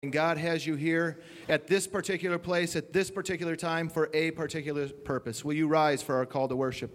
And God has you here at this particular place, at this particular time, for a particular purpose. Will you rise for our call to worship?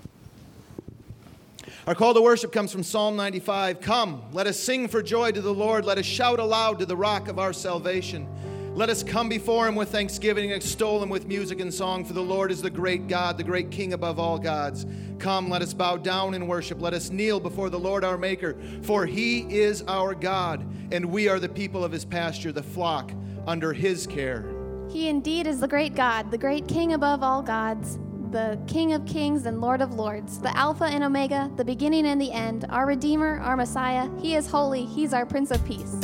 Our call to worship comes from Psalm 95. Come, let us sing for joy to the Lord. Let us shout aloud to the rock of our salvation. Let us come before him with thanksgiving and extol him with music and song. For the Lord is the great God, the great King above all gods. Come, let us bow down and worship. Let us kneel before the Lord our Maker. For he is our God, and we are the people of his pasture, the flock under his care. He indeed is the great God, the great King above all gods, the King of kings and Lord of lords, the Alpha and Omega, the beginning and the end, our Redeemer, our Messiah. He is holy. He's our Prince of Peace.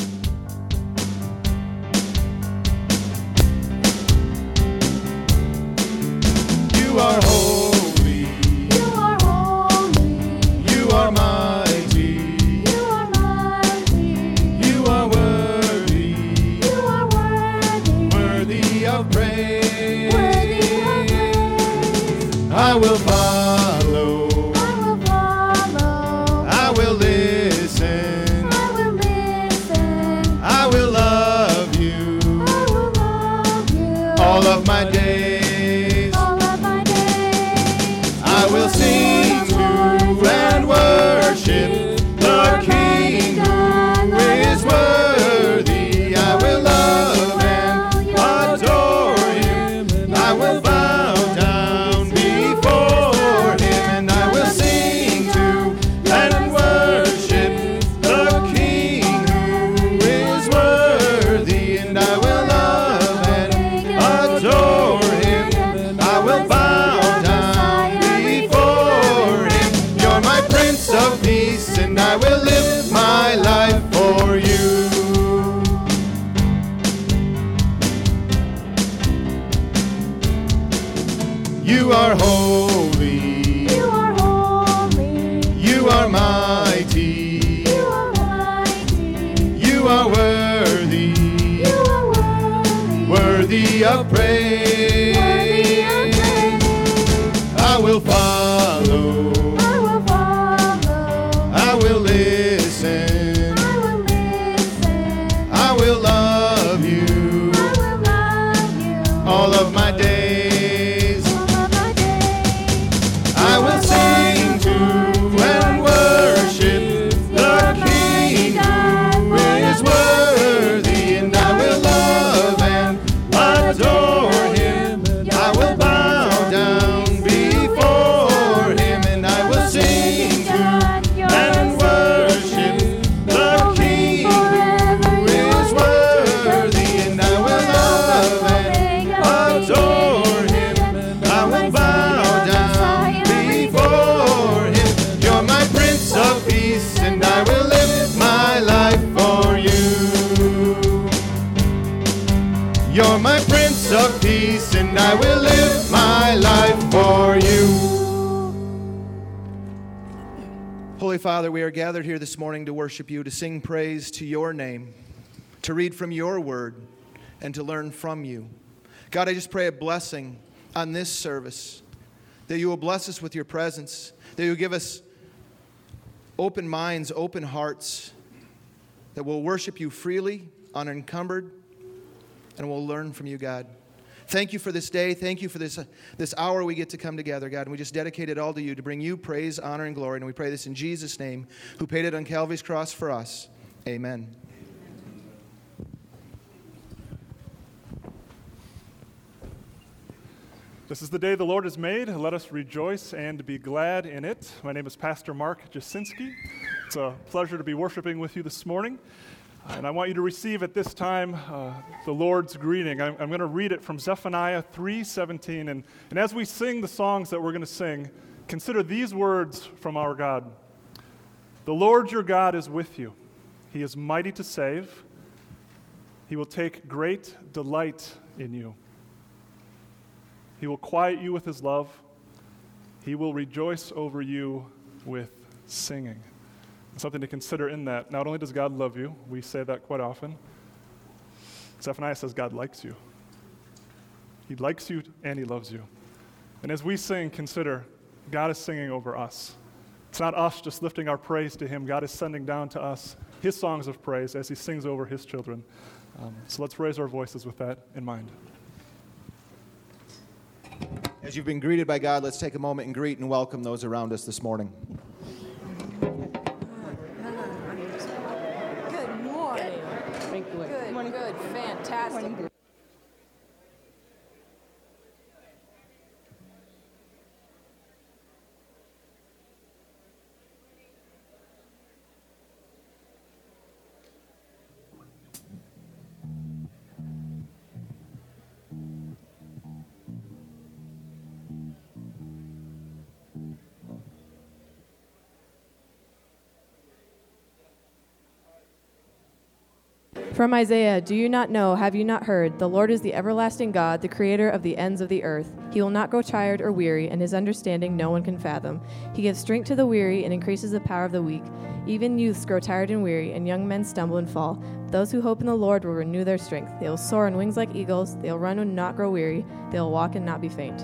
You are holy. You are holy. You are mighty. You are mighty. You are worthy. You are worthy. Worthy of praise. Worthy of praise. I will follow. I will follow. I will listen. I will listen. I will love you. I will love you. All of my days. I will sing to and worship the King who is worthy. I will love and adore him. I will bow down before him, and I will sing to and worship the King who is worthy, and I will love and adore him. I will bow down before him. You're my Prince of Peace, and I will live my life for you. You are holy. You are holy. You are mighty. You are mighty. You are worthy. You are worthy. Worthy of praise. Worthy of praise. I will follow. I will follow. I will listen. I will listen. I will love you. I will love you. All of my days. All of my days. I will sing to and worship the King who is worthy, and I will love and adore him. I will bow down before him, and I will sing to and worship the King who is worthy, and I will love and adore him. I will bow down before him. You're my Prince of Peace, and I will live my life for you. You're my Prince of Peace, and I will live my life for you. Holy Father, we are gathered here this morning to worship you, to sing praise to your name, to read from your word, and to learn from you. God, I just pray a blessing on this service, that you will bless us with your presence, that you will give us open minds, open hearts, that we'll worship you freely, unencumbered, and we'll learn from you, God. Thank you for this day. Thank you for this hour we get to come together, God. And we just dedicate it all to you to bring you praise, honor, and glory. And we pray this in Jesus' name, who paid it on Calvary's cross for us. Amen. This is the day the Lord has made. Let us rejoice and be glad in it. My name is Pastor Mark Jasinski. It's a pleasure to be worshiping with you this morning. And I want you to receive at this time the Lord's greeting. I'm going to read it from Zephaniah 3:17. And as we sing the songs that we're going to sing, consider these words from our God. The Lord your God is with you. He is mighty to save. He will take great delight in you. He will quiet you with his love. He will rejoice over you with singing. Something to consider in that. Not only does God love you, we say that quite often. Zephaniah says God likes you. He likes you and he loves you. And as we sing, consider God is singing over us. It's not us just lifting our praise to him. God is sending down to us his songs of praise as he sings over his children. So let's raise our voices with that in mind. As you've been greeted by God, let's take a moment and greet and welcome those around us this morning. Good morning. Good, fantastic. From Isaiah, do you not know, have you not heard? The Lord is the everlasting God, the creator of the ends of the earth. He will not grow tired or weary, and his understanding no one can fathom. He gives strength to the weary and increases the power of the weak. Even youths grow tired and weary, and young men stumble and fall. Those who hope in the Lord will renew their strength. They will soar on wings like eagles. They will run and not grow weary. They will walk and not be faint.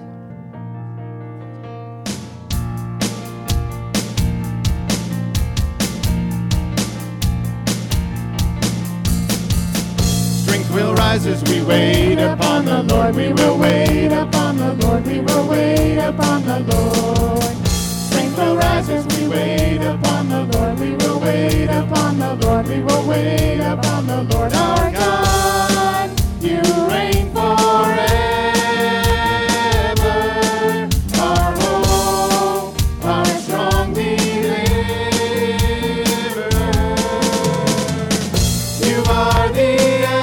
We'll rise as we wait upon the Lord. We will wait upon the Lord. We will wait upon the Lord. Strength will rise as we wait upon the Lord. We will wait upon the Lord. We will wait upon the Lord. Our God, you reign forever. Our hope, our strong deliverer. You are the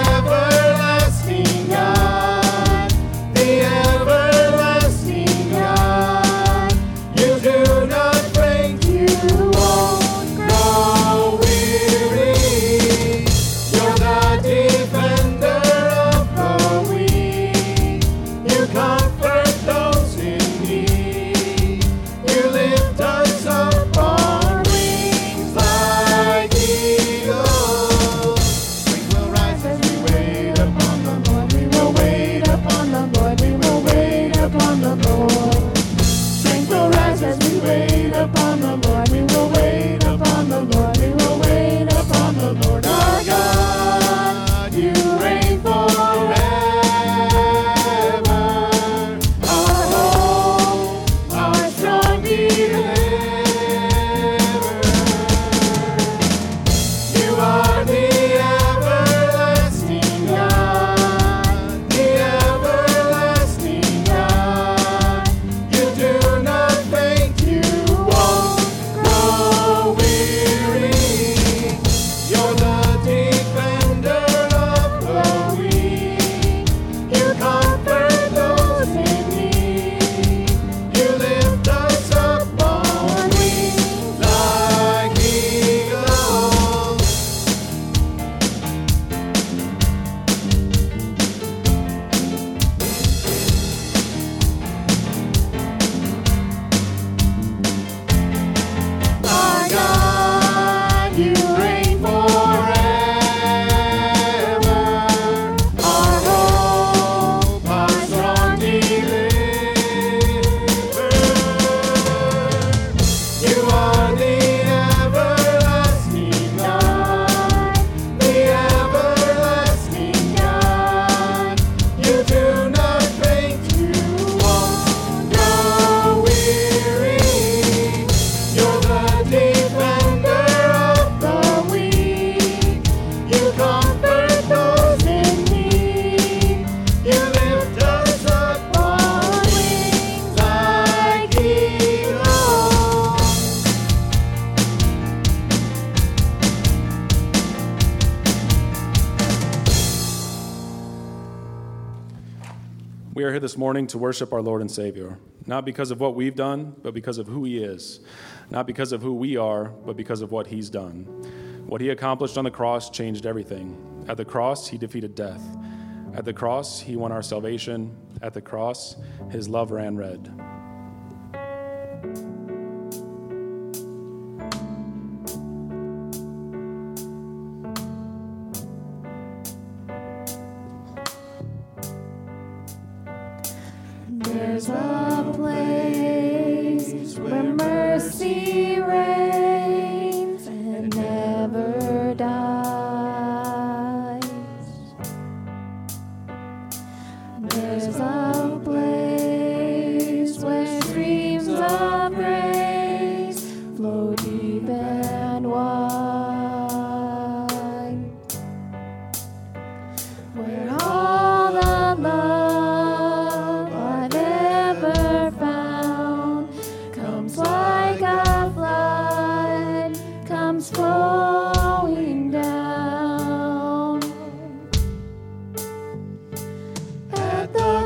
We are here this morning to worship our Lord and Savior, not because of what we've done, but because of who He is. Not because of who we are, but because of what He's done. What He accomplished on the cross changed everything. At the cross, He defeated death. At the cross, He won our salvation. At the cross, His love ran red. There's a place where mercy reigns and never dies. There's a place where streams of grace flow deep and wide, where all the love I've ever found comes like a flood, comes flowing down. At the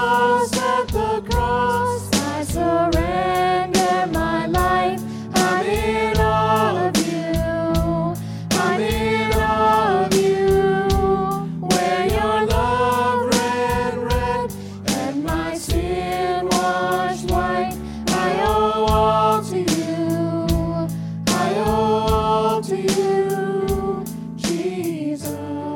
cross, I surrender my life. I'm in all of you. I'm in all of you. Where your love ran red and my sin washed white, I owe all to you. I owe all to you, Jesus.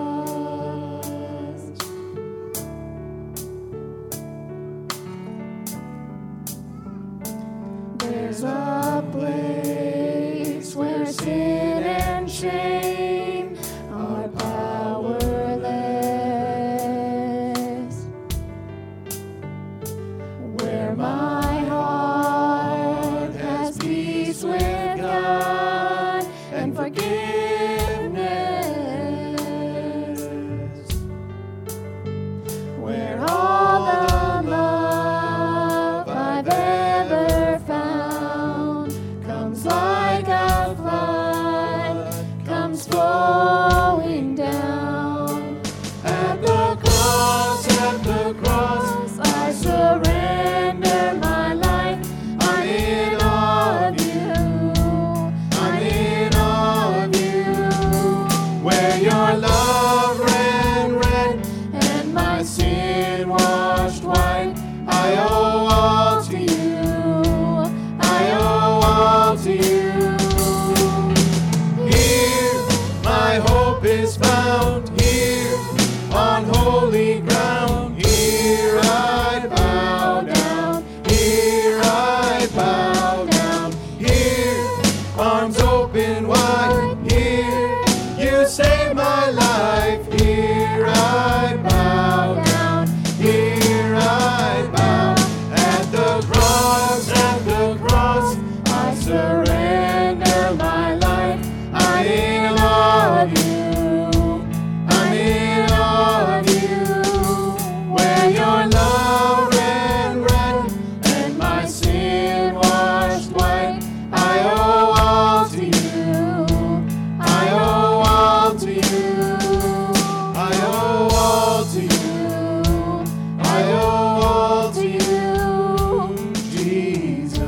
There's a place where sin and shame are powerless, where my heart has peace with God and forgiveness, where all the love I've ever found comes like a flood, comes flowing down. At the cross, I surrender my life. I'm in all of you. I'm in all of you. Where your love ran red and my sin washed white, I owe all to you. I owe all to you. Here my hope is found, here on holy ground. Here I bow down, here I bow down. Here, arms open wide, here you save my life. Here I bow down, here I bow. At the cross, I surrender my life. I'm in all of you. I'm in all of you. Where your love ran red and my sin washed white, I owe all to you. I owe all to you. I owe all to you. I owe all to you, Jesus.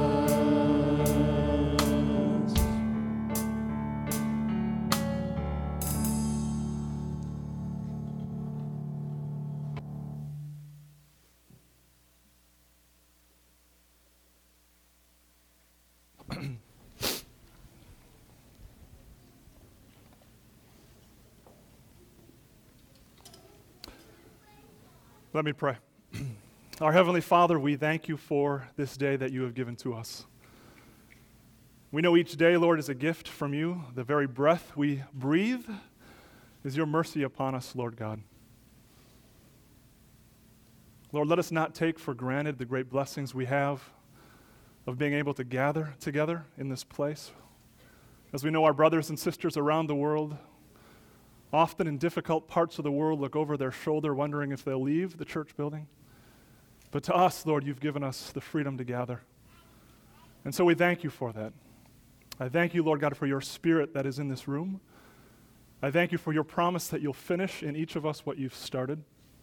Let me pray. Our Heavenly Father, we thank you for this day that you have given to us. We know each day, Lord, is a gift from you. The very breath we breathe is your mercy upon us, Lord God. Lord, let us not take for granted the great blessings we have of being able to gather together in this place. As we know, our brothers and sisters around the world, often in difficult parts of the world, look over their shoulder wondering if they'll leave the church building. But to us, Lord, you've given us the freedom to gather. And so we thank you for that. I thank you, Lord God, for your Spirit that is in this room. I thank you for your promise that you'll finish in each of us what you've started.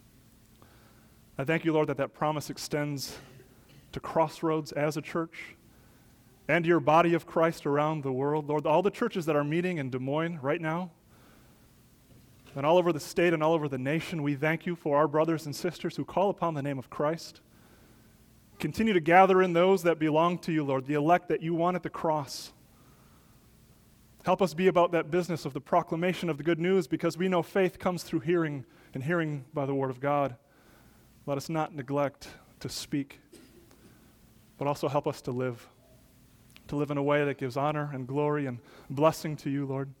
I thank you, Lord, that that promise extends to Crossroads as a church and your body of Christ around the world. Lord, all the churches that are meeting in Des Moines right now, and all over the state and all over the nation, we thank you for our brothers and sisters who call upon the name of Christ. Continue to gather in those that belong to you, Lord, the elect that you won at the cross. Help us be about that business of the proclamation of the good news, because we know faith comes through hearing, and hearing by the word of God. Let us not neglect to speak, but also help us to live in a way that gives honor and glory and blessing to you, Lord.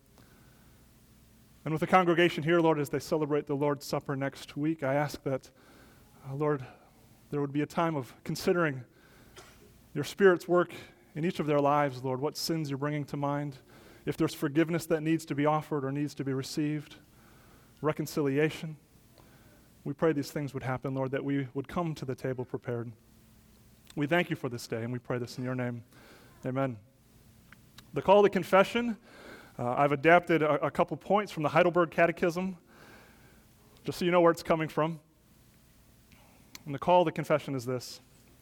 And with the congregation here, Lord, as they celebrate the Lord's Supper next week, I ask that Lord, there would be a time of considering your Spirit's work in each of their lives, Lord, what sins you're bringing to mind, if there's forgiveness that needs to be offered or needs to be received, reconciliation. We pray these things would happen, Lord, that we would come to the table prepared. We thank you for this day, and we pray this in your name. Amen. The call to confession, I've adapted a couple points from the Heidelberg Catechism, just so you know where it's coming from. And the call to confession is this.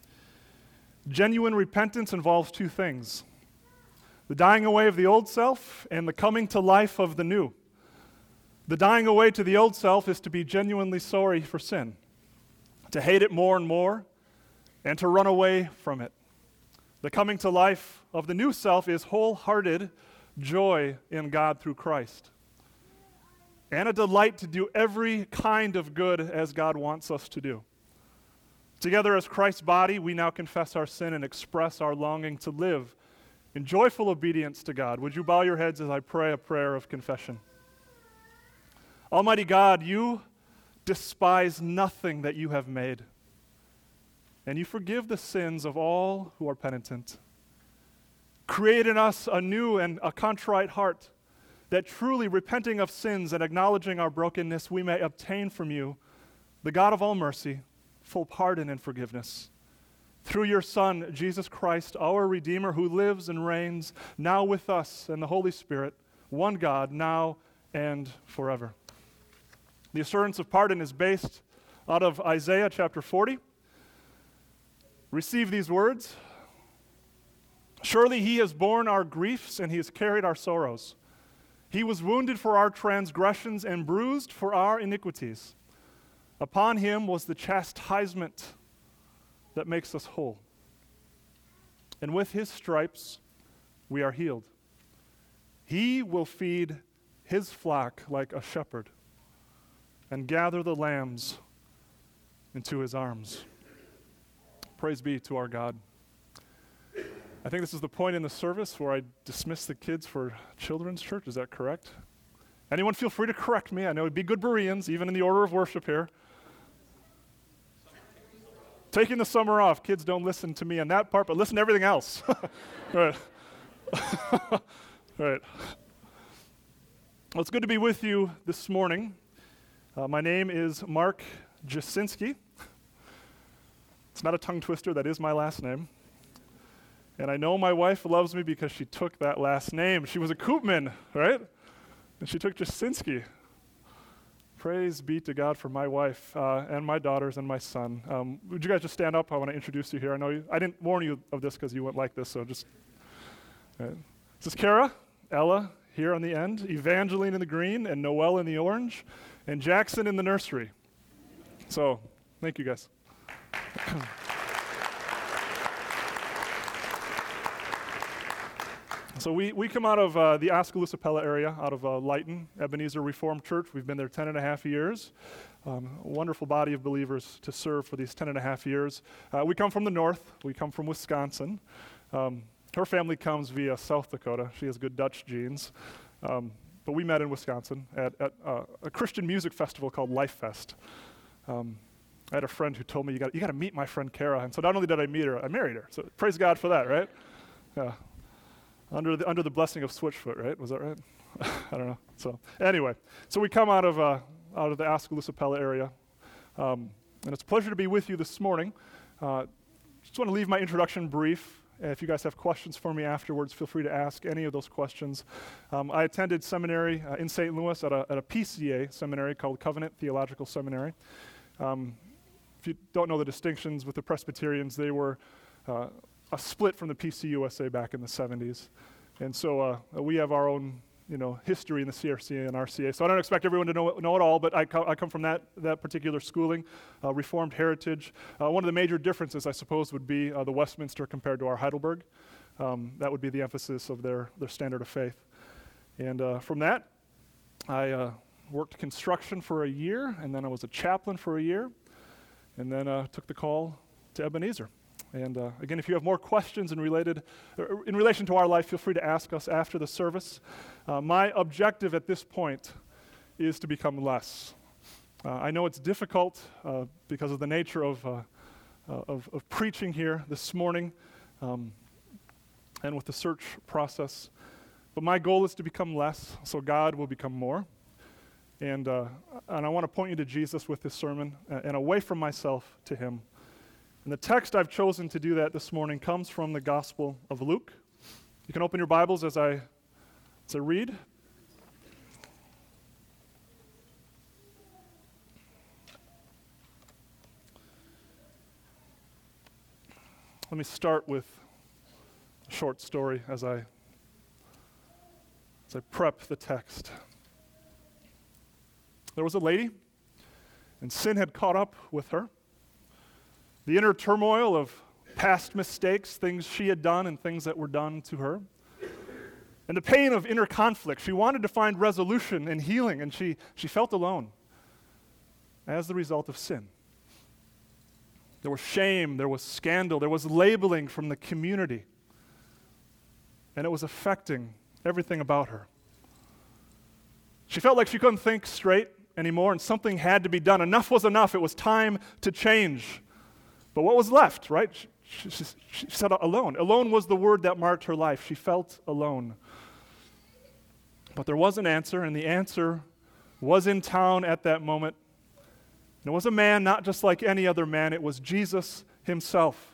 Genuine repentance involves two things: the dying away of the old self and the coming to life of the new. The dying away to the old self is to be genuinely sorry for sin, to hate it more and more, and to run away from it. The coming to life of the new self is wholehearted joy in God through Christ, and a delight to do every kind of good as God wants us to do. Together as Christ's body, we now confess our sin and express our longing to live in joyful obedience to God. Would you bow your heads as I pray a prayer of confession? Almighty God, you despise nothing that you have made, and you forgive the sins of all who are penitent. Create in us a new and a contrite heart, that truly repenting of sins and acknowledging our brokenness, we may obtain from you, the God of all mercy, full pardon and forgiveness. Through your Son, Jesus Christ, our Redeemer, who lives and reigns now with us and the Holy Spirit, one God, now and forever. The assurance of pardon is based out of Isaiah chapter 40. Receive these words. Surely he has borne our griefs and he has carried our sorrows. He was wounded for our transgressions and bruised for our iniquities. Upon him was the chastisement that makes us whole. And with his stripes we are healed. He will feed his flock like a shepherd and gather the lambs into his arms. Praise be to our God. I think this is the point in the service where I dismiss the kids for children's church. Is that correct? Anyone feel free to correct me. I know it'd be good Bereans, even in the order of worship here. Taking the summer off. Kids don't listen to me on that part, but listen to everything else. Right. Right. Well, it's good to be with you this morning. My name is Mark Jasinski. It's not a tongue twister. That is my last name. And I know my wife loves me because she took that last name. She was a Koopman, right? And she took Jasinski. Praise be to God for my wife and my daughters and my son. Would you guys just stand up? I want to introduce you here. I didn't warn you of this because you went like this, so just... Right. This is Kara, Ella here on the end, Evangeline in the green, and Noelle in the orange, and Jackson in the nursery. So, thank you guys. So we come out of the Oskaloosa Pella area, out of Lighton, Ebenezer Reformed Church. We've been there 10 and a half years. A wonderful body of believers to serve for these 10 and a half years. We come from the north. We come from Wisconsin. Her family comes via South Dakota. She has good Dutch genes. But we met in Wisconsin at a Christian music festival called Life Fest. I had a friend who told me, you got to meet my friend Kara. And so not only did I meet her, I married her. So praise God for that, right? Yeah. Under the blessing of Switchfoot, right? Was that right? I don't know. So anyway, so we come out of the Oskaloosa Pella area, and it's a pleasure to be with you this morning. Just want to leave my introduction brief. If you guys have questions for me afterwards, feel free to ask any of those questions. I attended seminary in St. Louis at a PCA seminary called Covenant Theological Seminary. If you don't know the distinctions with the Presbyterians, they were a split from the PCUSA back in the 70s. And so we have our own, history in the CRCA and RCA. So I don't expect everyone to know it all, but I come from that particular schooling, Reformed heritage. One of the major differences, I suppose, would be the Westminster compared to our Heidelberg. That would be the emphasis of their standard of faith. And from that, I worked construction for a year, and then I was a chaplain for a year, and then took the call to Ebenezer. And again, if you have more questions in relation to our life, feel free to ask us after the service. My objective at this point is to become less. I know it's difficult because of the nature of preaching here this morning and with the search process. But my goal is to become less, so God will become more. And I want to point you to Jesus with this sermon and away from myself to him. And the text I've chosen to do that this morning comes from the Gospel of Luke. You can open your Bibles as I read. Let me start with a short story as I prep the text. There was a lady, and sin had caught up with her. The inner turmoil of past mistakes, things she had done and things that were done to her. And the pain of inner conflict. She wanted to find resolution and healing, and she felt alone as the result of sin. There was shame, there was scandal, there was labeling from the community. And it was affecting everything about her. She felt like she couldn't think straight anymore, and something had to be done. Enough was enough. It was time to change. But what was left, right? She said alone. Alone was the word that marked her life. She felt alone. But there was an answer, and the answer was in town at that moment. And it was a man not just like any other man. It was Jesus himself.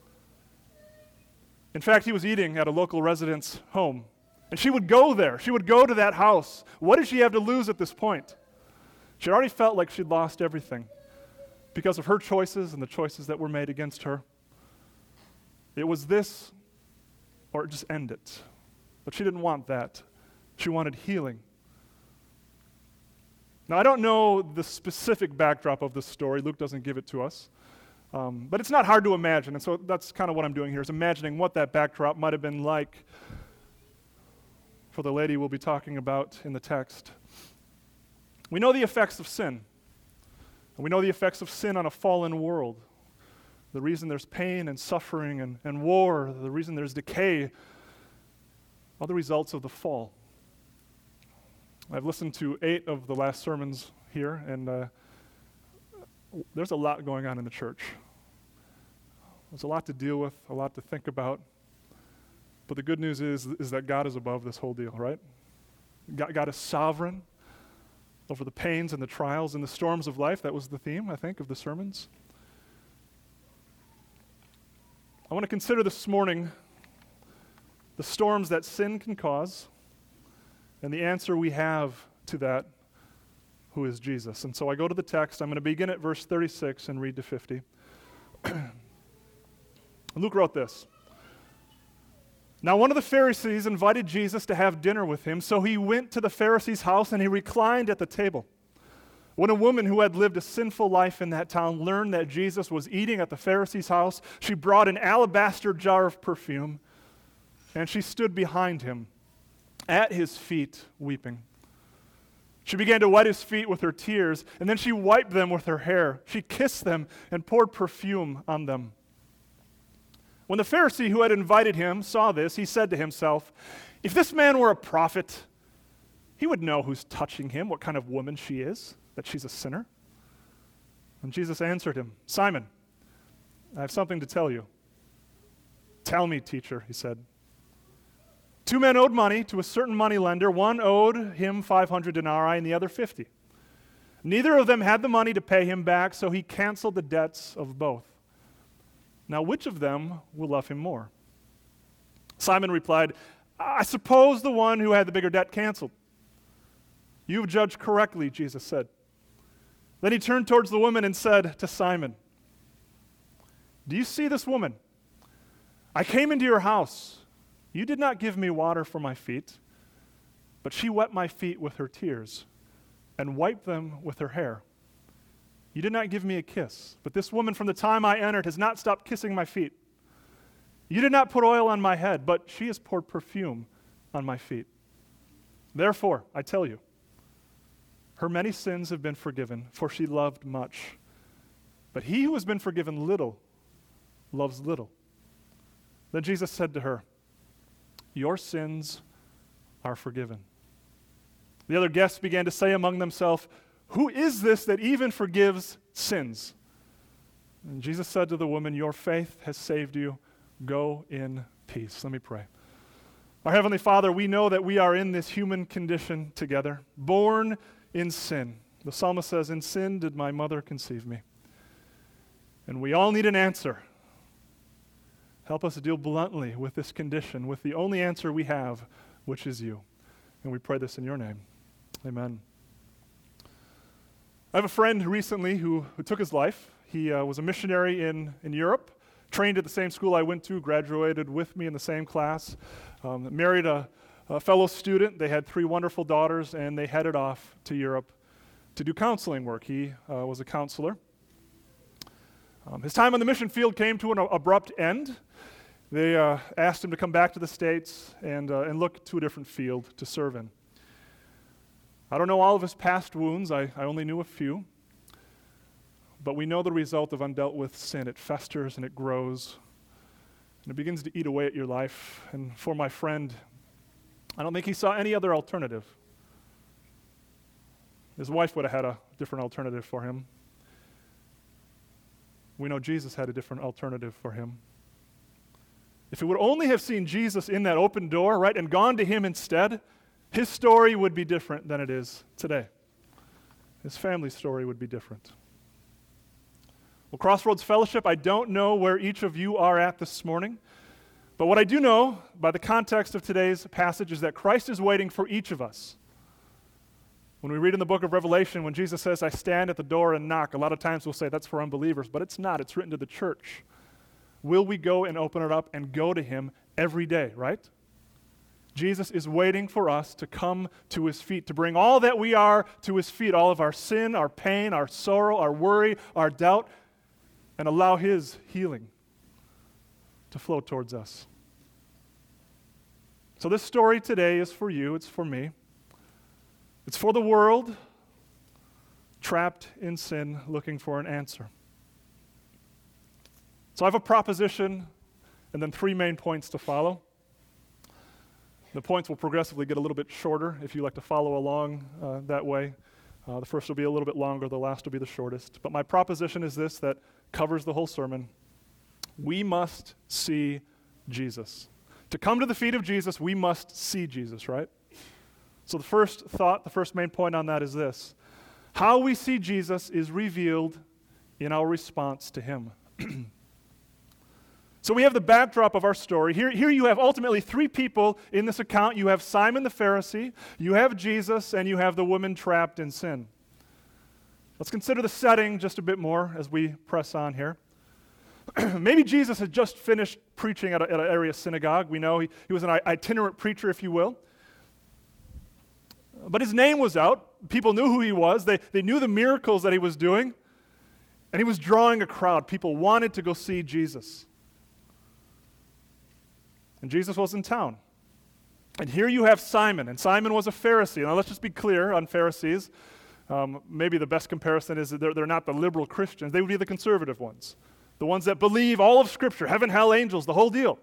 In fact, he was eating at a local resident's home. And she would go there. She would go to that house. What did she have to lose at this point? She already felt like she'd lost everything because of her choices and the choices that were made against her. It was this or just end it. But she didn't want that. She wanted healing. Now, I don't know the specific backdrop of this story. Luke doesn't give it to us. But it's not hard to imagine. And so that's kind of what I'm doing here, is imagining what that backdrop might have been like for the lady we'll be talking about in the text. We know the effects of sin. And we know the effects of sin on a fallen world. The reason there's pain and suffering and war, the reason there's decay, all the results of the fall. I've listened to 8 of the last sermons here, and there's a lot going on in the church. There's a lot to deal with, a lot to think about. But the good news is that God is above this whole deal, right? God is sovereign over the pains and the trials and the storms of life. That was the theme, I think, of the sermons. I want to consider this morning the storms that sin can cause and the answer we have to that, who is Jesus. And so I go to the text. I'm going to begin at verse 36 and read to 50. Luke wrote this. Now one of the Pharisees invited Jesus to have dinner with him, so he went to the Pharisee's house and he reclined at the table. When a woman who had lived a sinful life in that town learned that Jesus was eating at the Pharisee's house, she brought an alabaster jar of perfume, and she stood behind him at his feet, weeping. She began to wet his feet with her tears, and then she wiped them with her hair. She kissed them and poured perfume on them. When the Pharisee who had invited him saw this, he said to himself, "If this man were a prophet, he would know who's touching him, what kind of woman she is, that she's a sinner." And Jesus answered him, "Simon, I have something to tell you." "Tell me, teacher," he said. 2 men owed money to a certain moneylender. One owed him 500 denarii and the other 50. Neither of them had the money to pay him back, so he canceled the debts of both. Now, which of them will love him more? Simon replied, "I suppose the one who had the bigger debt canceled." "You've judged correctly," Jesus said. Then he turned towards the woman and said to Simon, "Do you see this woman? I came into your house. You did not give me water for my feet, but she wet my feet with her tears and wiped them with her hair. You did not give me a kiss, but this woman from the time I entered has not stopped kissing my feet. You did not put oil on my head, but she has poured perfume on my feet. Therefore, I tell you, her many sins have been forgiven, for she loved much. But he who has been forgiven little loves little." Then Jesus said to her, "Your sins are forgiven." The other guests began to say among themselves, Who is this that even forgives sins?" And Jesus said to the woman, "Your faith has saved you. Go in peace." Let me pray. Our Heavenly Father, we know that we are in this human condition together, born in sin. The psalmist says, "In sin did my mother conceive me." And we all need an answer. Help us to deal bluntly with this condition, with the only answer we have, which is you. And we pray this in your name. Amen. I have a friend recently who took his life. He was a missionary in Europe, trained at the same school I went to, graduated with me in the same class, married a fellow student. They had 3 wonderful daughters, and they headed off to Europe to do counseling work. He was a counselor. His time on the mission field came to an abrupt end. They asked him to come back to the States and look to a different field to serve in. I don't know all of his past wounds. I only knew a few. But we know the result of undealt with sin. It festers and it grows, and it begins to eat away at your life. And for my friend, I don't think he saw any other alternative. His wife would have had a different alternative for him. We know Jesus had a different alternative for him. If he would only have seen Jesus in that open door, right, and gone to him instead, his story would be different than it is today. His family's story would be different. Well, Crossroads Fellowship, I don't know where each of you are at this morning, but what I do know by the context of today's passage is that Christ is waiting for each of us. When we read in the book of Revelation, when Jesus says, "I stand at the door and knock," a lot of times we'll say that's for unbelievers, but it's not. It's written to the church. Will we go and open it up and go to him every day, right? Jesus is waiting for us to come to his feet, to bring all that we are to his feet, all of our sin, our pain, our sorrow, our worry, our doubt, and allow his healing to flow towards us. So this story today is for you, it's for me. It's for the world trapped in sin, looking for an answer. So I have a proposition and then 3 main points to follow. The points will progressively get a little bit shorter if you like to follow along that way. The first will be a little bit longer, the last will be the shortest. But my proposition is this that covers the whole sermon. We must see Jesus. To come to the feet of Jesus, we must see Jesus, right? So the first thought, the first main point on that is this. How we see Jesus is revealed in our response to him. So we have the backdrop of our story. Here you have ultimately 3 people in this account. You have Simon the Pharisee, you have Jesus, and you have the woman trapped in sin. Let's consider the setting just a bit more as we press on here. Maybe Jesus had just finished preaching at an area synagogue. We know he was an itinerant preacher, if you will. But his name was out. People knew who he was. They knew the miracles that he was doing. And he was drawing a crowd. People wanted to go see Jesus. And Jesus was in town. And here you have Simon. And Simon was a Pharisee. Now let's just be clear on Pharisees. Maybe the best comparison is that they're not the liberal Christians. They would be the conservative ones. The ones that believe all of Scripture, heaven, hell, angels, the whole deal.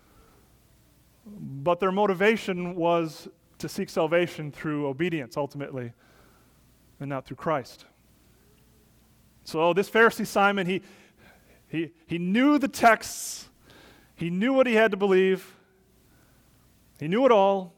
But their motivation was to seek salvation through obedience, ultimately, and not through Christ. So this Pharisee Simon, he knew the texts. He knew what he had to believe. He knew it all.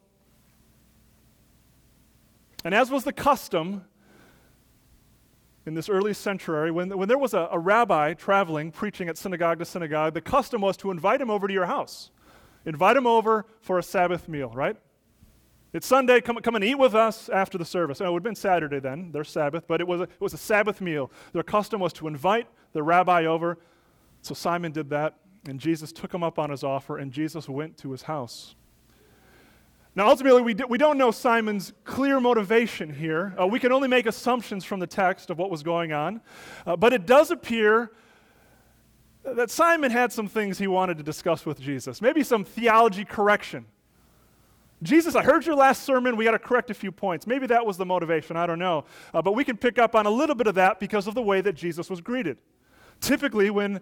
And as was the custom in this early century, when there was a rabbi traveling, preaching at synagogue to synagogue, the custom was to invite him over to your house. Invite him over for a Sabbath meal, right? It's Sunday, come and eat with us after the service. Oh, it would have been Saturday then, their Sabbath, but it was a Sabbath meal. Their custom was to invite the rabbi over. So Simon did that, and Jesus took him up on his offer, and Jesus went to his house. Now, ultimately, we don't know Simon's clear motivation here. We can only make assumptions from the text of what was going on. But it does appear that Simon had some things he wanted to discuss with Jesus, maybe some theology correction. Jesus, I heard your last sermon. We got to correct a few points. Maybe that was the motivation. I don't know. But we can pick up on a little bit of that because of the way that Jesus was greeted. Typically, when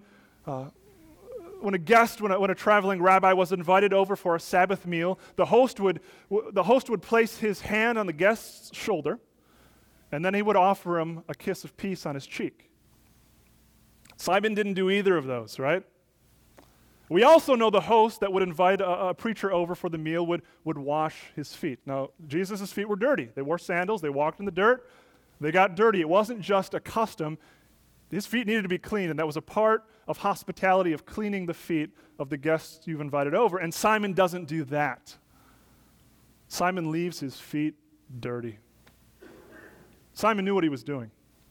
a traveling rabbi was invited over for a Sabbath meal, the host would place his hand on the guest's shoulder, and then he would offer him a kiss of peace on his cheek. Simon didn't do either of those, right? We also know the host that would invite a preacher over for the meal would wash his feet. Now, Jesus' feet were dirty. They wore sandals. They walked in the dirt. They got dirty. It wasn't just a custom. His feet needed to be cleaned, and that was a part of hospitality, of cleaning the feet of the guests you've invited over. And Simon doesn't do that. Simon leaves his feet dirty. Simon knew what he was doing.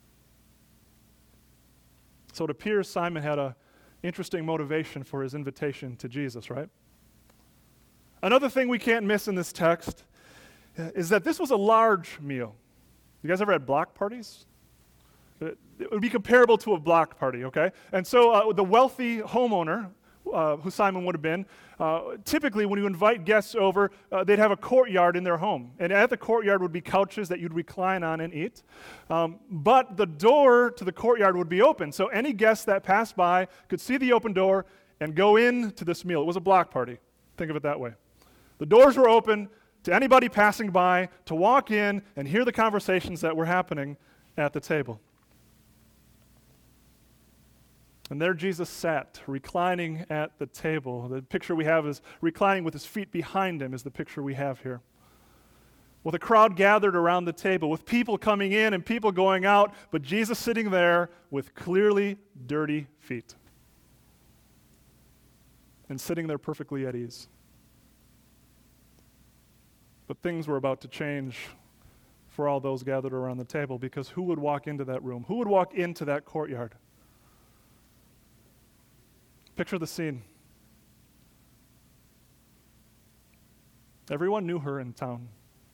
So it appears Simon had an interesting motivation for his invitation to Jesus, right? Another thing we can't miss in this text is that this was a large meal. You guys ever had block parties? It would be comparable to a block party, okay? And so the wealthy homeowner, who Simon would have been, typically when you invite guests over, they'd have a courtyard in their home. And at the courtyard would be couches that you'd recline on and eat. But the door to the courtyard would be open, so any guests that passed by could see the open door and go in to this meal. It was a block party. Think of it that way. The doors were open to anybody passing by to walk in and hear the conversations that were happening at the table. And there Jesus sat, reclining at the table. The picture we have is reclining with his feet behind him is the picture we have here. With a crowd gathered around the table, with people coming in and people going out, but Jesus sitting there with clearly dirty feet. And sitting there perfectly at ease. But things were about to change for all those gathered around the table, because who would walk into that room? Who would walk into that courtyard? Picture the scene. Everyone knew her in town.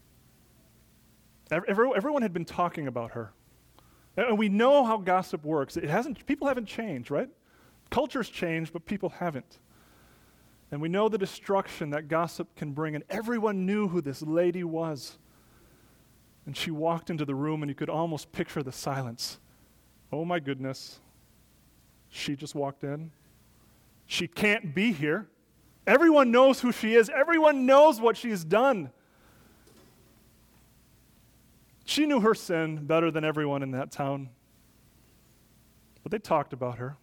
Everyone had been talking about her. And we know how gossip works. People haven't changed, right? Culture's changed, but people haven't. And we know the destruction that gossip can bring, and everyone knew who this lady was. And she walked into the room, and you could almost picture the silence. Oh my goodness. She just walked in. She can't be here. Everyone knows who she is. Everyone knows what she's done. She knew her sin better than everyone in that town. But they talked about her.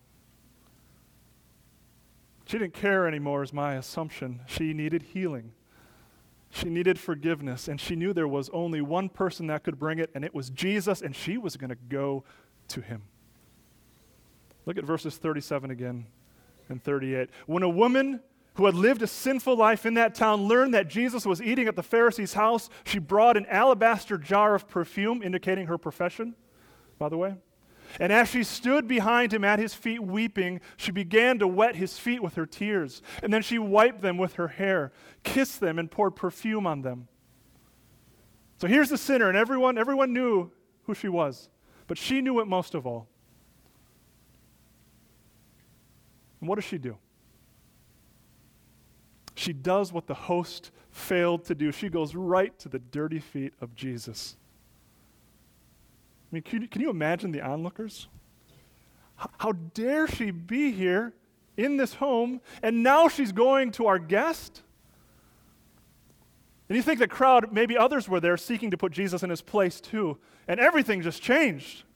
She didn't care anymore, is my assumption. She needed healing. She needed forgiveness, and she knew there was only one person that could bring it, and it was Jesus, and she was going to go to him. Look at verses 37 again. And 38. When a woman who had lived a sinful life in that town learned that Jesus was eating at the Pharisee's house, she brought an alabaster jar of perfume, indicating her profession, by the way. And as she stood behind him at his feet weeping, she began to wet his feet with her tears. And then she wiped them with her hair, kissed them, and poured perfume on them. So here's the sinner, and everyone knew who she was. But she knew it most of all. And what does she do? She does what the host failed to do. She goes right to the dirty feet of Jesus. I mean, can you imagine the onlookers? How dare she be here in this home, and now she's going to our guest? And you think the crowd, maybe others were there seeking to put Jesus in his place too, and everything just changed.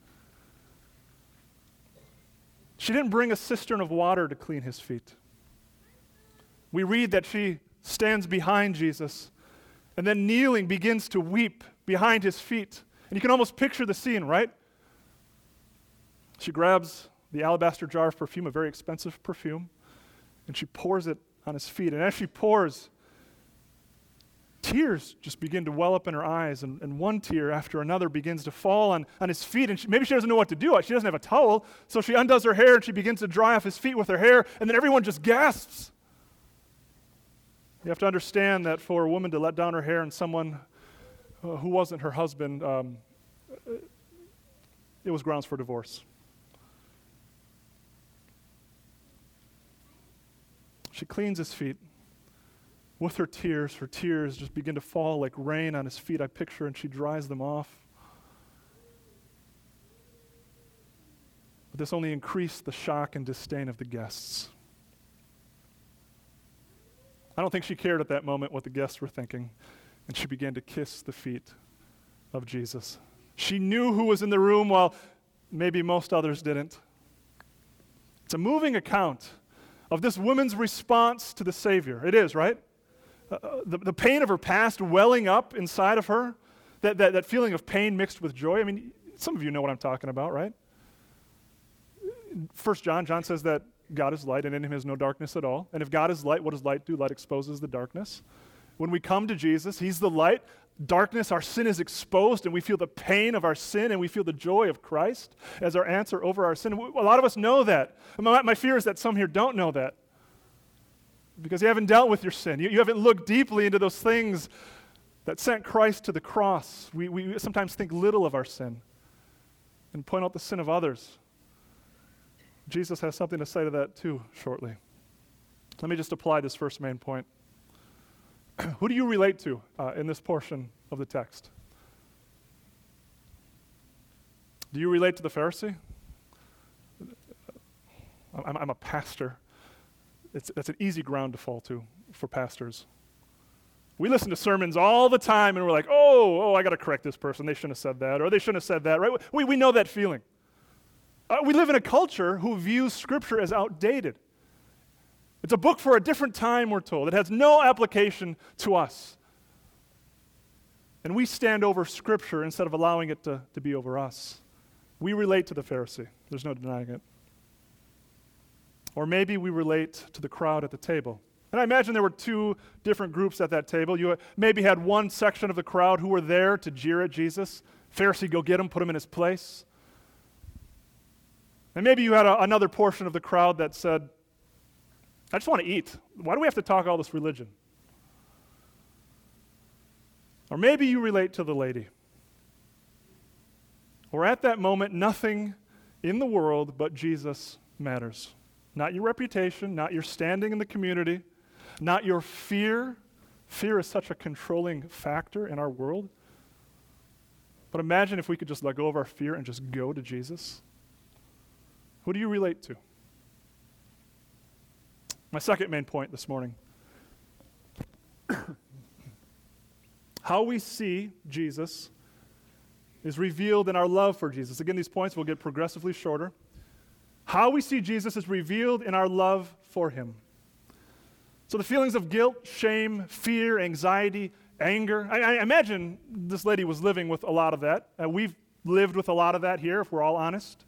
She didn't bring a cistern of water to clean his feet. We read that she stands behind Jesus and then kneeling begins to weep behind his feet. And you can almost picture the scene, right? She grabs the alabaster jar of perfume, a very expensive perfume, and she pours it on his feet. And as she pours, tears just begin to well up in her eyes, and one tear after another begins to fall on his feet, and maybe she doesn't know what to do. She doesn't have a towel, so she undoes her hair, and she begins to dry off his feet with her hair, and then everyone just gasps. You have to understand that for a woman to let down her hair and someone who wasn't her husband, it was grounds for divorce. She cleans his feet. With her tears just begin to fall like rain on his feet, I picture, and she dries them off. But this only increased the shock and disdain of the guests. I don't think she cared at that moment what the guests were thinking, and she began to kiss the feet of Jesus. She knew who was in the room while maybe most others didn't. It's a moving account of this woman's response to the Savior. It is, right? The pain of her past welling up inside of her, that feeling of pain mixed with joy. I mean, some of you know what I'm talking about, right? 1 John says that God is light and in him is no darkness at all. And if God is light, what does light do? Light exposes the darkness. When we come to Jesus, he's the light. Darkness, our sin is exposed, and we feel the pain of our sin, and we feel the joy of Christ as our answer over our sin. A lot of us know that. My fear is that some here don't know that because you haven't dealt with your sin. You haven't looked deeply into those things that sent Christ to the cross. We sometimes think little of our sin and point out the sin of others. Jesus has something to say to that too shortly. Let me just apply this first main point. Who do you relate to in this portion of the text? Do you relate to the Pharisee? I'm a pastor. That's an easy ground to fall to for pastors. We listen to sermons all the time and we're like, oh, I got to correct this person. They shouldn't have said that, or they shouldn't have said that, right? We know that feeling. We live in a culture who views Scripture as outdated. It's a book for a different time, we're told. It has no application to us. And we stand over Scripture instead of allowing it to be over us. We relate to the Pharisee. There's no denying it. Or maybe we relate to the crowd at the table. And I imagine there were two different groups at that table. You maybe had one section of the crowd who were there to jeer at Jesus. Pharisee, go get him, put him in his place. And maybe you had another portion of the crowd that said, I just want to eat. Why do we have to talk all this religion? Or maybe you relate to the lady. Or at that moment, nothing in the world but Jesus matters. Not your reputation, not your standing in the community, not your fear. Fear is such a controlling factor in our world. But imagine if we could just let go of our fear and just go to Jesus. Who do you relate to? My second main point this morning. How we see Jesus is revealed in our love for Jesus. Again, these points will get progressively shorter. How we see Jesus is revealed in our love for him. So the feelings of guilt, shame, fear, anxiety, anger. I imagine this lady was living with a lot of that. We've lived with a lot of that here, if we're all honest.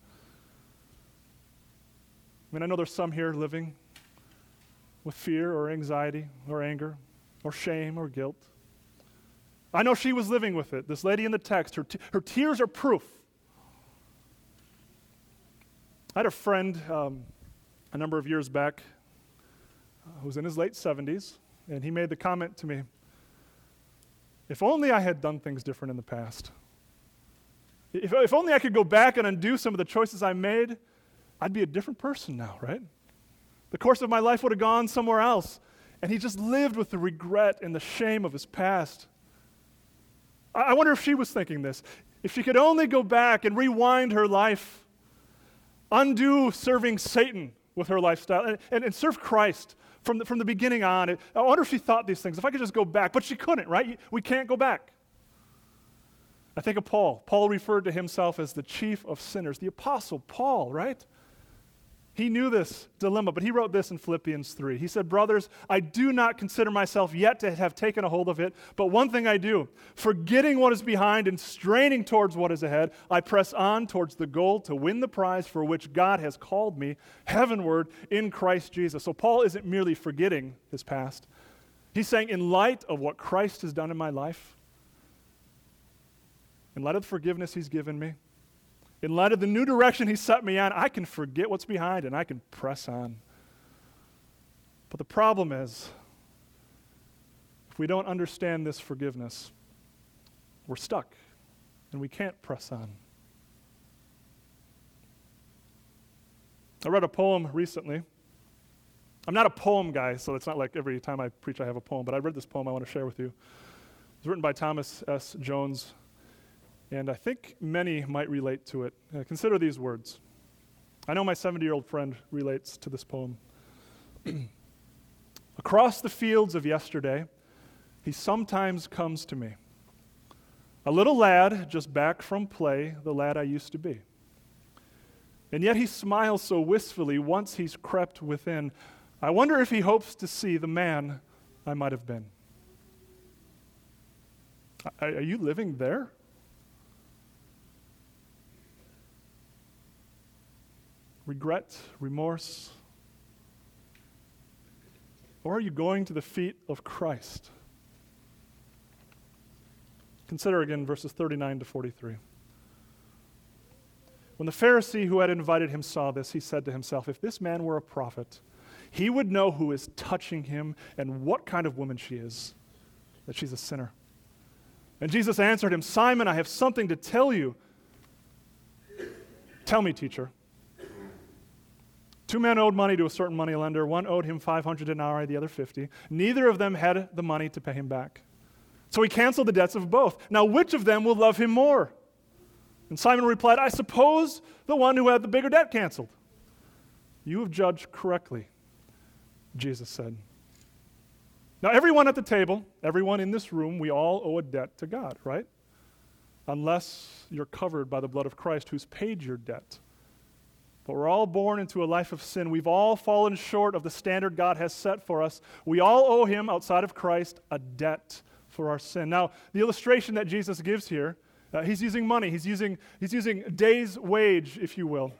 I mean, I know there's some here living with fear or anxiety or anger or shame or guilt. I know she was living with it. This lady in the text, her tears are proof. I had a friend a number of years back who was in his late 70s, and he made the comment to me, if only I had done things different in the past. If only I could go back and undo some of the choices I made, I'd be a different person now, right? The course of my life would have gone somewhere else. And he just lived with the regret and the shame of his past. I wonder if she was thinking this. If she could only go back and rewind her life, undo serving Satan with her lifestyle, and serve Christ from the beginning on. I wonder if she thought these things. If I could just go back. But she couldn't, right? We can't go back. I think of Paul. Paul referred to himself as the chief of sinners. The Apostle Paul, right? He knew this dilemma, but he wrote this in Philippians 3. He said, brothers, I do not consider myself yet to have taken a hold of it, but one thing I do, forgetting what is behind and straining towards what is ahead, I press on towards the goal to win the prize for which God has called me heavenward in Christ Jesus. So Paul isn't merely forgetting his past. He's saying, in light of what Christ has done in my life, in light of the forgiveness he's given me, in light of the new direction he set me on, I can forget what's behind and I can press on. But the problem is, if we don't understand this forgiveness, we're stuck and we can't press on. I read a poem recently. I'm not a poem guy, so it's not like every time I preach I have a poem, but I read this poem I want to share with you. It was written by Thomas S. Jones. And I think many might relate to it. Consider these words. I know my 70-year-old friend relates to this poem. Across the fields of yesterday, he sometimes comes to me. A little lad just back from play, the lad I used to be. And yet he smiles so wistfully once he's crept within. I wonder if he hopes to see the man I might have been. Are you living there? Regret, remorse? Or are you going to the feet of Christ? Consider again verses 39 to 43. When the Pharisee who had invited him saw this, he said to himself, if this man were a prophet, he would know who is touching him and what kind of woman she is, that she's a sinner. And Jesus answered him, Simon, I have something to tell you. Tell me, teacher. 2 men owed money to a certain moneylender. One owed him 500 denarii, the other 50. Neither of them had the money to pay him back. So he canceled the debts of both. Now which of them will love him more? And Simon replied, I suppose the one who had the bigger debt canceled. You have judged correctly, Jesus said. Now everyone at the table, everyone in this room, we all owe a debt to God, right? Unless you're covered by the blood of Christ who's paid your debt. But we're all born into a life of sin. We've all fallen short of the standard God has set for us. We all owe him, outside of Christ, a debt for our sin. Now, the illustration that Jesus gives here, he's using money. He's using day's wage, if you will.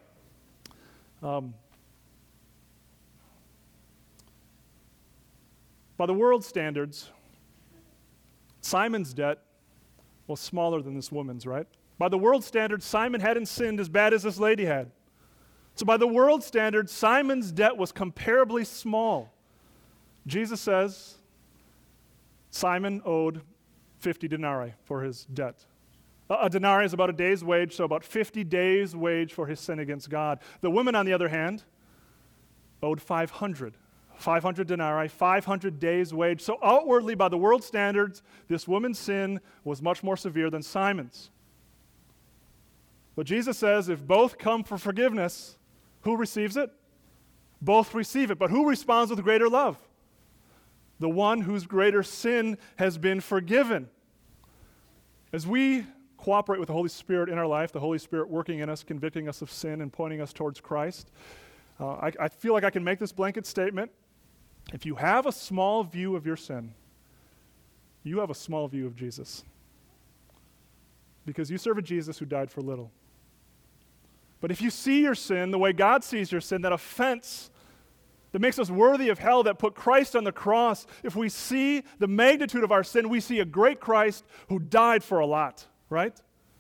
By the world's standards, Simon's debt was smaller than this woman's, right? By the world's standards, Simon hadn't sinned as bad as this lady had. So by the world's standards, Simon's debt was comparably small. Jesus says Simon owed 50 denarii for his debt. A denarii is about a day's wage, so about 50 days' wage for his sin against God. The woman, on the other hand, owed 500 denarii, 500 days' wage. So outwardly, by the world's standards, this woman's sin was much more severe than Simon's. But Jesus says if both come for forgiveness, who receives it? Both receive it. But who responds with greater love? The one whose greater sin has been forgiven. As we cooperate with the Holy Spirit in our life, the Holy Spirit working in us, convicting us of sin and pointing us towards Christ, I feel like I can make this blanket statement. If you have a small view of your sin, you have a small view of Jesus. Because you serve a Jesus who died for little. But if you see your sin the way God sees your sin, that offense that makes us worthy of hell, that put Christ on the cross, if we see the magnitude of our sin, we see a great Christ who died for a lot, right?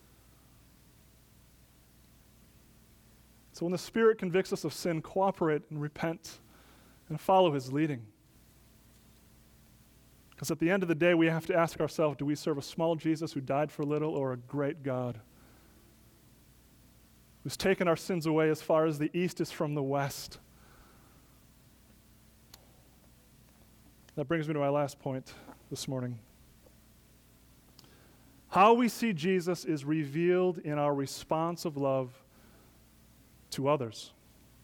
So when the Spirit convicts us of sin, cooperate and repent and follow his leading. Because at the end of the day, we have to ask ourselves, do we serve a small Jesus who died for little or a great God who's taken our sins away as far as the east is from the west? That brings me to my last point this morning. How we see Jesus is revealed in our response of love to others.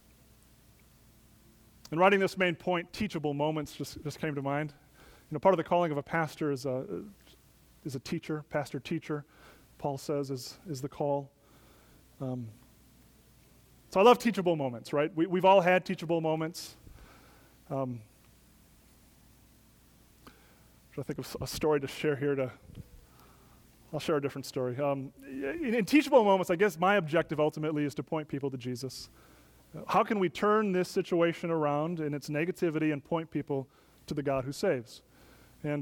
In writing this main point, teachable moments just came to mind. You know, part of the calling of a pastor is a teacher, pastor-teacher, Paul says is the call. So I love teachable moments, right? We've all had teachable moments. I think of a story to share here. I'll share a different story. In teachable moments, I guess my objective ultimately is to point people to Jesus. How can we turn this situation around in its negativity and point people to the God who saves? And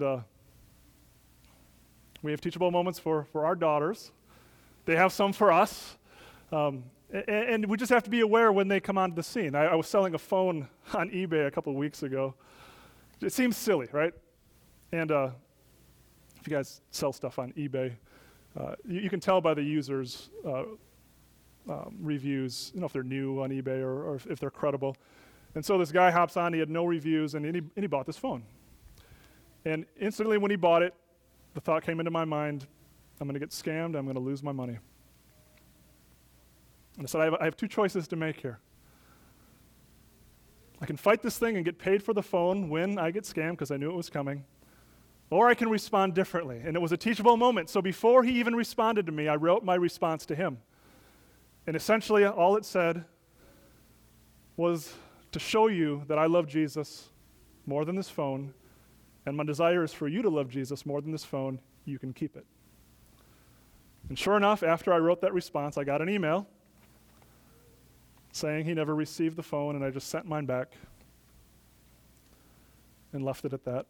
we have teachable moments for our daughters. They have some for us. And we just have to be aware when they come onto the scene. I was selling a phone on eBay a couple of weeks ago. It seems silly, right? And if you guys sell stuff on eBay, you can tell by the users' reviews, if they're new on eBay or if they're credible. And so this guy hops on, he had no reviews, and he bought this phone. And instantly when he bought it, the thought came into my mind, I'm going to get scammed, I'm going to lose my money. And I said, I have two choices to make here. I can fight this thing and get paid for the phone when I get scammed because I knew it was coming. or I can respond differently. And it was a teachable moment. So before he even responded to me, I wrote my response to him. And essentially, all it said was to show you that I love Jesus more than this phone, and my desire is for you to love Jesus more than this phone. You can keep it. And sure enough, after I wrote that response, I got an email saying he never received the phone, and I just sent mine back and left it at that.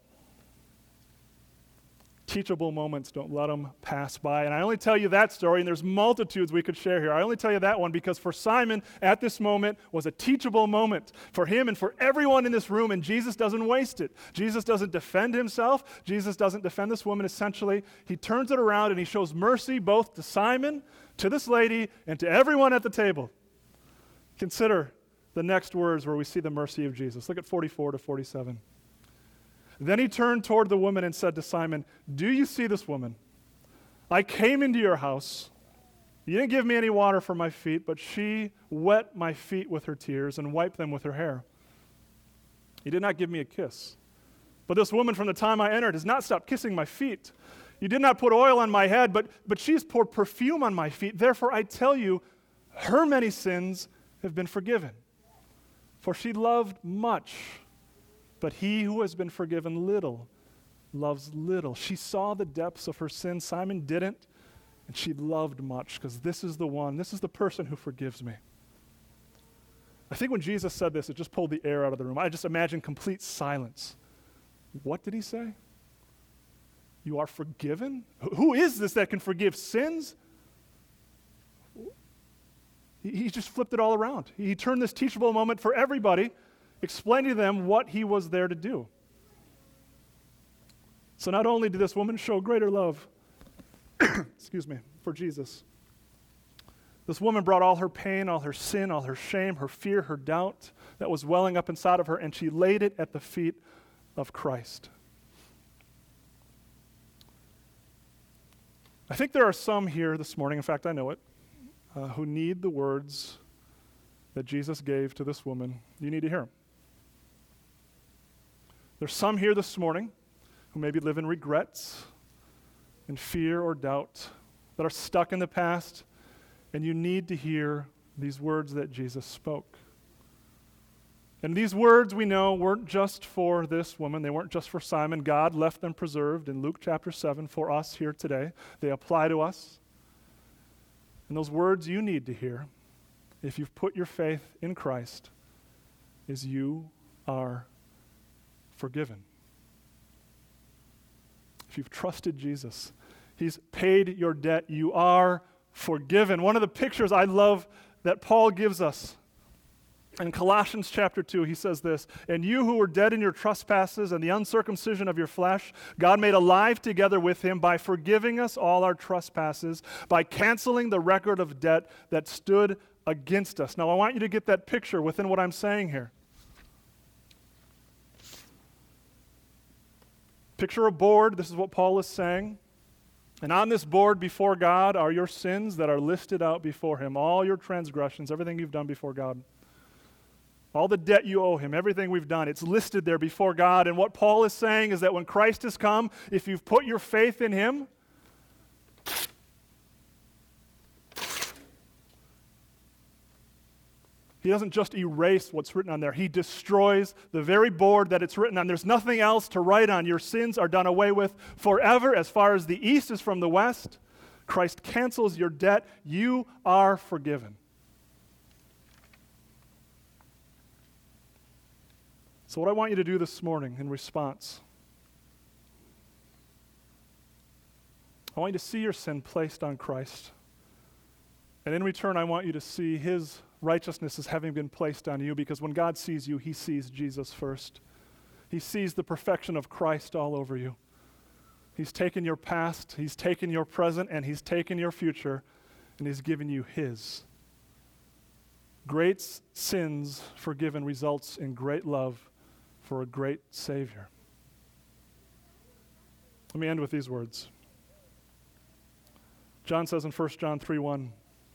Teachable moments, don't let them pass by. And I only tell you that story, and there's multitudes we could share here. I only tell you that one because for Simon, at this moment, was a teachable moment for him and for everyone in this room, and Jesus doesn't waste it. Jesus doesn't defend himself. Jesus doesn't defend this woman, essentially. He turns it around, and he shows mercy both to Simon, to this lady, and to everyone at the table. Consider the next words where we see the mercy of Jesus. Look at 44 to 47. Then he turned toward the woman and said to Simon, "Do you see this woman? I came into your house. You didn't give me any water for my feet, but she wet my feet with her tears and wiped them with her hair. You did not give me a kiss. But this woman from the time I entered has not stopped kissing my feet. You did not put oil on my head, but she's poured perfume on my feet. Therefore I tell you, her many sins have been forgiven. For she loved much. But he who has been forgiven little loves little." She saw the depths of her sin. Simon didn't, and she loved much because this is the person who forgives me. I think when Jesus said this, it just pulled the air out of the room. I just imagine complete silence. What did he say? You are forgiven? Who is this that can forgive sins? He just flipped it all around. He turned this teachable moment for everybody, explaining to them what he was there to do. So not only did this woman show greater love, for Jesus, this woman brought all her pain, all her sin, all her shame, her fear, her doubt that was welling up inside of her, and she laid it at the feet of Christ. I think there are some here this morning, in fact I know it, who need the words that Jesus gave to this woman. You need to hear them. There's some here this morning who maybe live in regrets and fear or doubt that are stuck in the past, and you need to hear these words that Jesus spoke. And these words, we know, weren't just for this woman. They weren't just for Simon. God left them preserved in Luke chapter 7 for us here today. They apply to us. And those words you need to hear, if you've put your faith in Christ, is you are forgiven. If you've trusted Jesus, he's paid your debt. You are forgiven. One of the pictures I love that Paul gives us in Colossians chapter 2, he says this, "And you who were dead in your trespasses and the uncircumcision of your flesh, God made alive together with him by forgiving us all our trespasses, by canceling the record of debt that stood against us." Now I want you to get that picture within what I'm saying here. Picture a board. This is what Paul is saying. And on this board before God are your sins that are listed out before him, all your transgressions, everything you've done before God. All the debt you owe him, everything we've done, it's listed there before God. And what Paul is saying is that when Christ has come, if you've put your faith in him, he doesn't just erase what's written on there. He destroys the very board that it's written on. There's nothing else to write on. Your sins are done away with forever. As far as the east is from the west, Christ cancels your debt. You are forgiven. So what I want you to do this morning in response, I want you to see your sin placed on Christ. And in return, I want you to see his righteousness as having been placed on you, because when God sees you, he sees Jesus first. He sees the perfection of Christ all over you. He's taken your past, he's taken your present, and he's taken your future, and he's given you his. Great sins forgiven results in great love for a great Savior. Let me end with these words. John says in 1 John 3:1,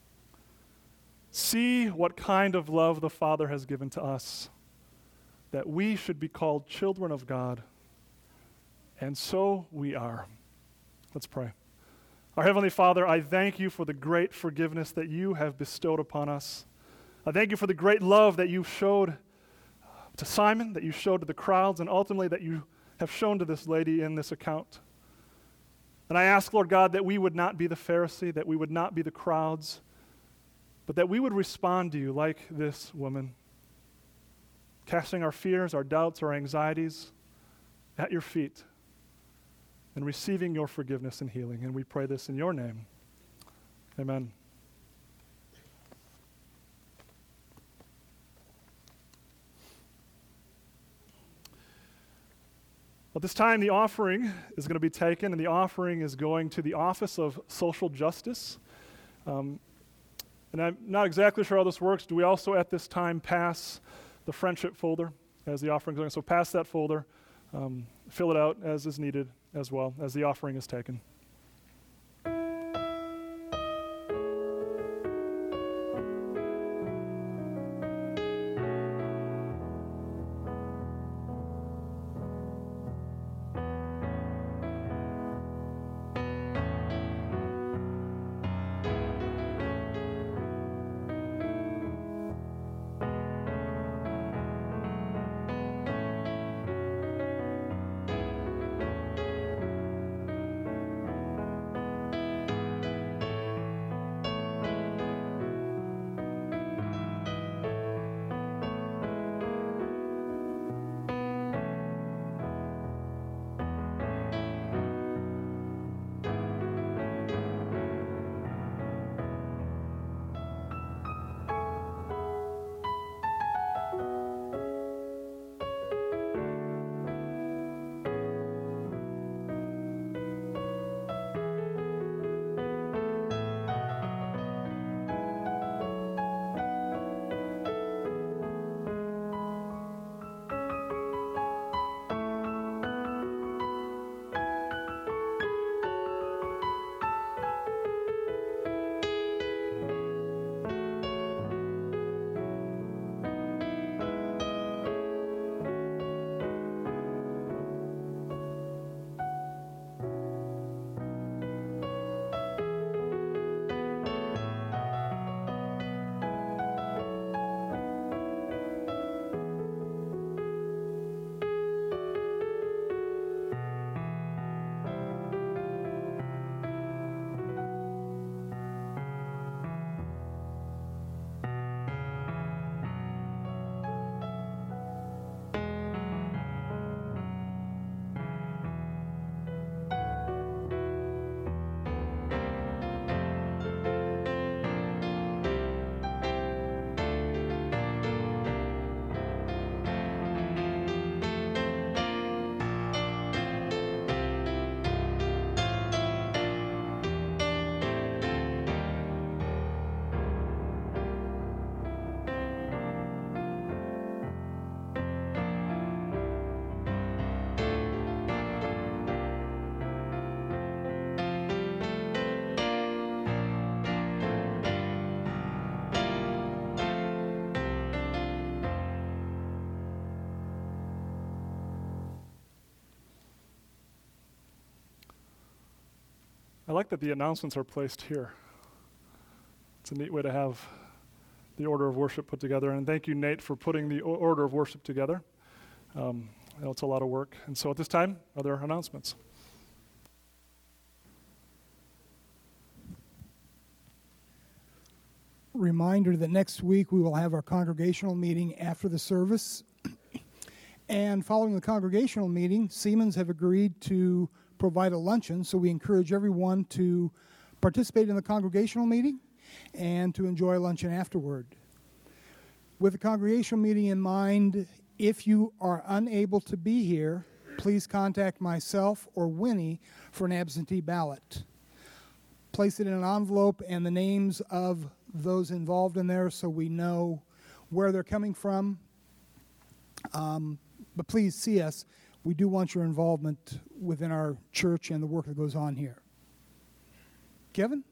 "See what kind of love the Father has given to us, that we should be called children of God, And so we are. Let's pray. Our Heavenly Father, I thank you for the great forgiveness that you have bestowed upon us. I thank you for the great love that you showed to Simon, that you showed to the crowds, and ultimately that you have shown to this lady in this account. And I ask, Lord God, that we would not be the Pharisee, that we would not be the crowds, but that we would respond to you like this woman, casting our fears, our doubts, our anxieties at your feet and receiving your forgiveness and healing. And we pray this in your name. Amen. Well, this time the offering is going to be taken, and the offering is going to the Office of Social Justice. And I'm not exactly sure how this works. Do we also at this time pass the friendship folder as the offering is going? So pass that folder, fill it out as is needed as well as the offering is taken. I like that the announcements are placed here. It's a neat way to have the order of worship put together. And thank you, Nate, for putting the order of worship together. I know it's a lot of work. And so at this time, are there announcements? Reminder that next week we will have our congregational meeting after the service. And following the congregational meeting, Siemens have agreed to provide a luncheon, so we encourage everyone to participate in the congregational meeting and to enjoy luncheon afterward. With the congregational meeting in mind, if you are unable to be here, please contact myself or Winnie for an absentee ballot. Place it in an envelope and the names of those involved in there so we know where they're coming from. But please see us. We do want your involvement within our church and the work that goes on here. Kevin?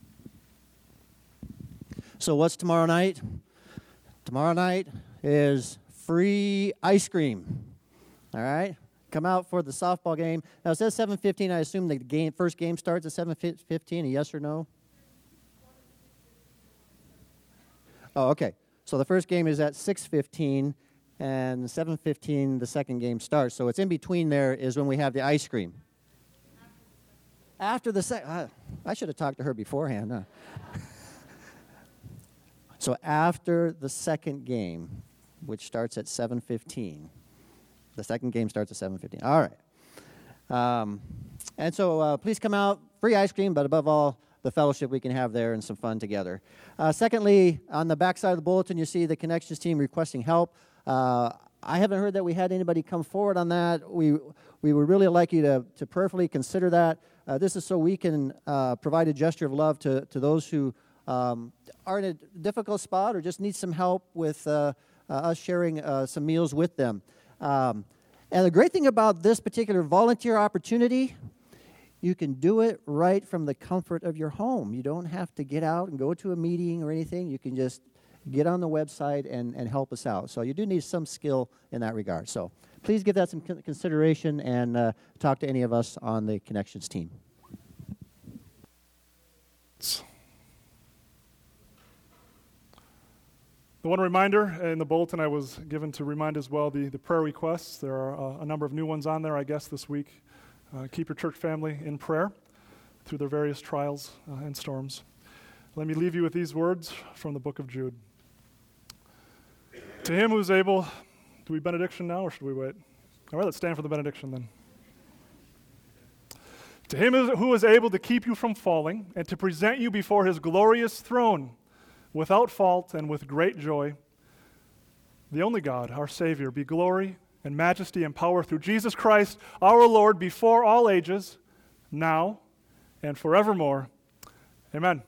So what's tomorrow night? Tomorrow night is free ice cream. All right? come out for the softball game. Now, it says 7:15. I assume the first game starts at 7:15. A yes or no? Oh, okay. So the first game is at 6:15, and 7:15 the second game starts. So it's in between there is when we have the ice cream. After the second, I should have talked to her beforehand, huh? So after the second game, which starts at 7:15, the second game starts at 7:15. All right. And so please come out, free ice cream, but above all, the fellowship we can have there and some fun together. Secondly, on the back side of the bulletin, you see the Connections team requesting help. I haven't heard that we had anybody come forward on that. We would really like you to prayerfully consider that. This is so we can provide a gesture of love to those who are in a difficult spot or just need some help with us sharing some meals with them. And the great thing about this particular volunteer opportunity, you can do it right from the comfort of your home. You don't have to get out and go to a meeting or anything. You can just get on the website and help us out. So you do need some skill in that regard. So please give that some consideration and talk to any of us on the Connections team. The one reminder in the bulletin I was given to remind as well the prayer requests. There are a number of new ones on there, I guess, this week. Keep your church family in prayer through their various trials and storms. Let me leave you with these words from the book of Jude. To him who is able, do we benediction now or should we wait? All right, let's stand for the benediction then. To him who is able to keep you from falling and to present you before his glorious throne without fault and with great joy, the only God, our Savior, be glory and majesty and power through Jesus Christ, our Lord, before all ages, now and forevermore. Amen.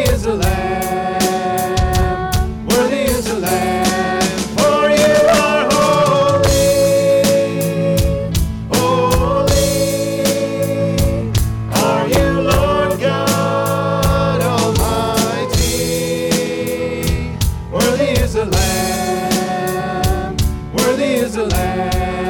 Lamb, for you are Worthy is the Lamb.